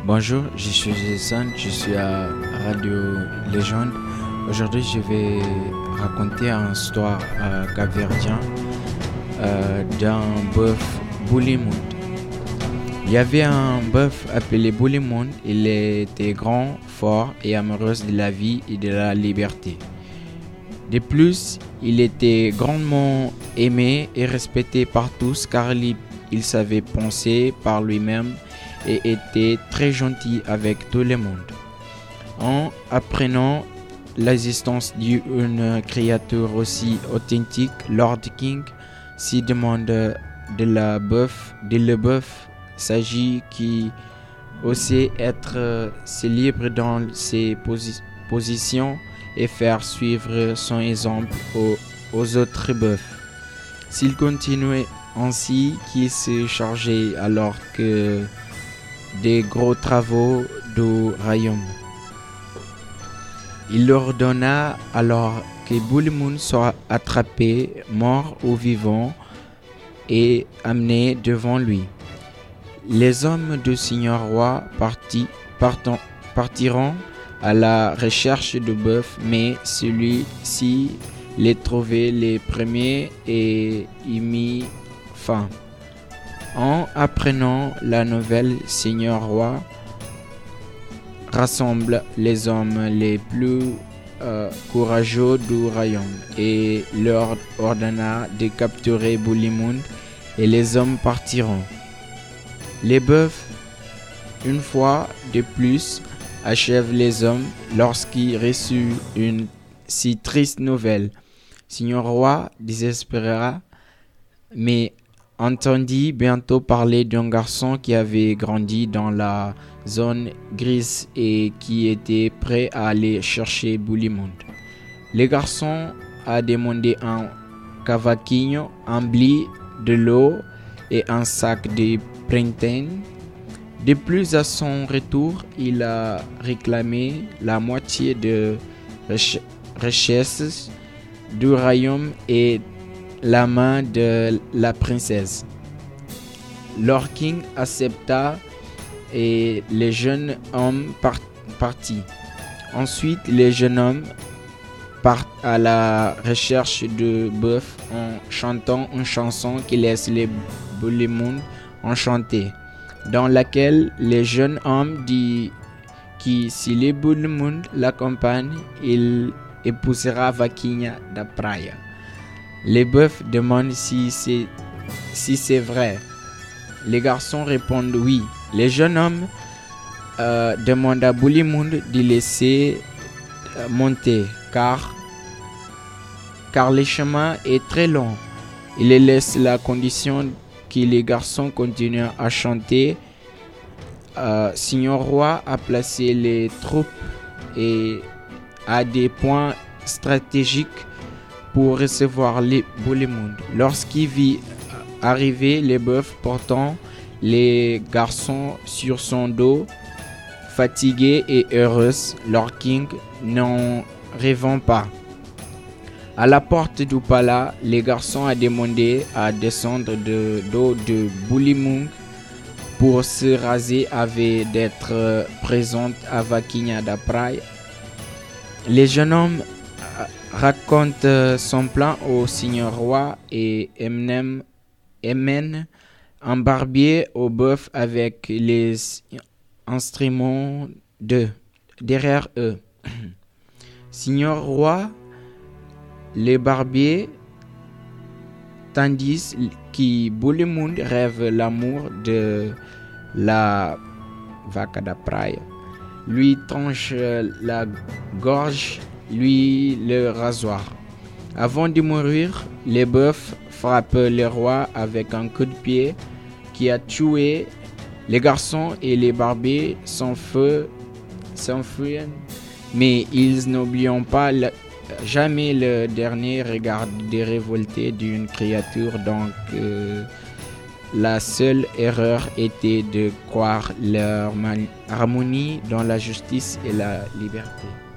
Bonjour, je suis Jason, je suis à Radio Légende. Aujourd'hui, je vais raconter une histoire capverdien d'un bœuf Bullimound. Il y avait un bœuf appelé Bullimound. Il était grand, fort et amoureux de la vie et de la liberté. De plus, il était grandement aimé et respecté par tous car il savait penser par lui-même et était très gentil avec tout le monde. En apprenant l'existence d'une créature aussi authentique, Lord King s'y demande de le bœuf s'agit qui osait être libre dans ses positions et faire suivre son exemple aux autres bœufs. S'il continuait ainsi, qu'il se chargeait alors que des gros travaux du royaume. Il ordonna alors que Bullimound soit attrapé, mort ou vivant, et amené devant lui. Les hommes du Seigneur roi partiront à la recherche du bœuf, mais celui-ci les trouvait les premiers et y mit fin. En apprenant la nouvelle, Seigneur roi rassemble les hommes les plus courageux du royaume et leur ordonna de capturer Bullimound et les hommes partiront. Les bœufs, une fois de plus, achèvent les hommes lorsqu'ils reçurent une si triste nouvelle. Seigneur roi désespéra, mais entendit bientôt parler d'un garçon qui avait grandi dans la zone grise et qui était prêt à aller chercher Bullimound. Le garçon a demandé un cavaquinho, un blé, de l'eau et un sac de printemps. De plus, à son retour, il a réclamé la moitié de richesses du royaume et la main de la princesse. Lord King accepta et le jeune homme partit. Ensuite, les jeunes hommes partent à la recherche du bœuf en chantant une chanson qui laisse les Bullimound enchantés, dans laquelle le jeune homme dit que si les Bullimound l'accompagnent, il épousera Vaquinha da Praia. Les bœufs demandent si c'est vrai. Les garçons répondent oui. Les jeunes hommes demandent à Bullimound de laisser monter car le chemin est très long. Il les laisse la condition que les garçons continuent à chanter. Seigneur roi a placé les troupes et à des points stratégiques pour recevoir les Bullimound. Lorsqu'il vit arriver les bœufs portant les garçons sur son dos, fatigués et heureux, Lord King n'en rêvant pas. À la porte du palais, les garçons a demandé à descendre de dos de Bullimound pour se raser avant d'être présents à Vaquinha da Praia. Les jeunes hommes racontent son plan au Seigneur roi et emmènent un barbier au bœuf avec les instruments derrière eux. Seigneur roi, les barbiers, tandis que Bullimound rêve l'amour de la vaca da praia, lui tranche la gorge, lui le rasoir. Avant de mourir, les bœufs frappent le roi avec un coup de pied qui a tué les garçons et les barbiers s'enfuient, mais ils n'oublient pas jamais le dernier regard de révolté d'une créature, donc la seule erreur était de croire leur harmonie dans la justice et la liberté.